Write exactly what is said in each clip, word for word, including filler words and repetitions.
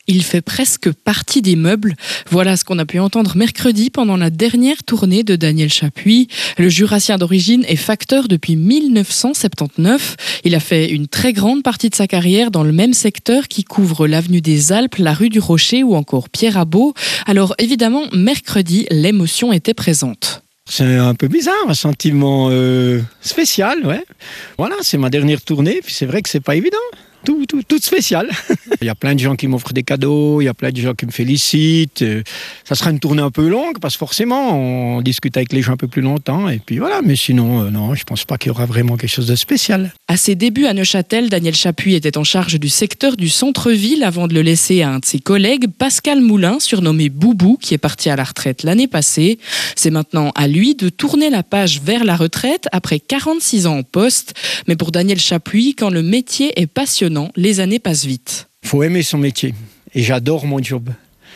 Il fait presque partie des meubles. Voilà ce qu'on a pu entendre mercredi pendant la dernière tournée de Daniel Chapuis. Le Jurassien d'origine est facteur depuis mille neuf cent soixante-dix-neuf. Il a fait une très grande partie de sa carrière dans le même secteur qui couvre l'avenue des Alpes, la rue du Rocher ou encore Pierre Abot. Alors évidemment, mercredi, l'émotion était présente. C'est un peu bizarre, un sentiment euh, spécial, ouais. Voilà, c'est ma dernière tournée, puis c'est vrai que c'est pas évident. Tout, tout, tout spécial. Il y a plein de gens qui m'offrent des cadeaux, il y a plein de gens qui me félicitent. Ça sera une tournée un peu longue parce que forcément, on discute avec les gens un peu plus longtemps. Et puis voilà, mais sinon, euh, non, je pense pas qu'il y aura vraiment quelque chose de spécial. À ses débuts à Neuchâtel, Daniel Chapuis était en charge du secteur du centre-ville avant de le laisser à un de ses collègues, Pascal Moulin, surnommé Boubou, qui est parti à la retraite l'année passée. C'est maintenant à lui de tourner la page vers la retraite après quarante-six ans en poste. Mais pour Daniel Chapuis, quand le métier est passionnant, les années passent vite. Il faut aimer son métier. Et j'adore mon job.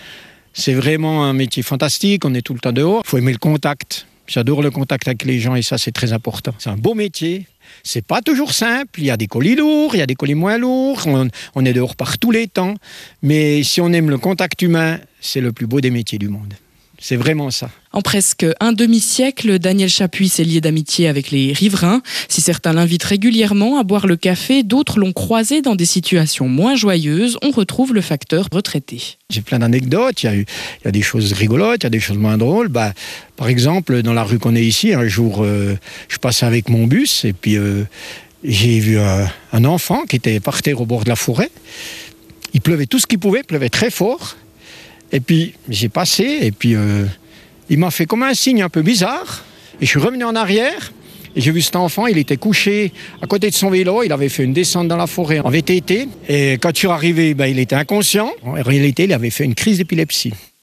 C'est vraiment un métier fantastique. On est tout le temps dehors. Il faut aimer le contact. J'adore le contact avec les gens et ça, c'est très important. C'est un beau métier. C'est pas toujours simple. Il y a des colis lourds, il y a des colis moins lourds. On, on est dehors par tous les temps. Mais si on aime le contact humain, c'est le plus beau des métiers du monde. C'est vraiment ça. En presque un demi-siècle, Daniel Chapuis s'est lié d'amitié avec les riverains. Si certains l'invitent régulièrement à boire le café, d'autres l'ont croisé dans des situations moins joyeuses. On retrouve le facteur retraité. J'ai plein d'anecdotes. Il y a, eu, il y a des choses rigolotes, il y a des choses moins drôles. Bah, par exemple, dans la rue qu'on est ici, un jour, euh, je passais avec mon bus et puis euh, j'ai vu un, un enfant qui était par terre au bord de la forêt. Il pleuvait tout ce qu'il pouvait, il pleuvait très fort. Et puis, j'ai passé, et puis euh, il m'a fait comme un signe un peu bizarre. Et je suis revenu en arrière, et j'ai vu cet enfant, il était couché à côté de son vélo, il avait fait une descente dans la forêt en V T T. Et quand je suis arrivé, ben, il était inconscient. En réalité, il avait fait une crise d'épilepsie.